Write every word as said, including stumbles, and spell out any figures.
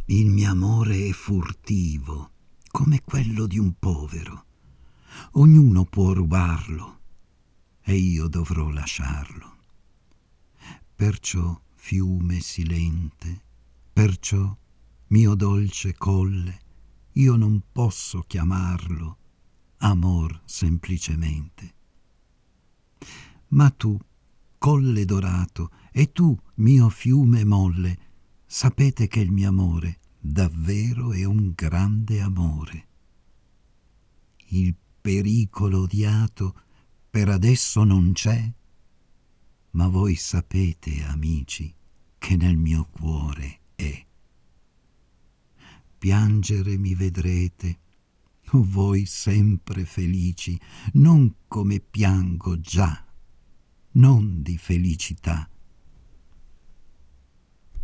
Il mio amore è furtivo, come quello di un povero. Ognuno può rubarlo e io dovrò lasciarlo. Perciò, fiume silente, perciò, mio dolce colle, io non posso chiamarlo amor semplicemente. Ma tu, colle dorato, e tu, mio fiume molle, sapete che il mio amore davvero è un grande amore. Il pericolo odiato per adesso non c'è, ma voi sapete, amici, che nel mio cuore è. Piangere mi vedrete, o voi sempre felici, non come piango già, non di felicità,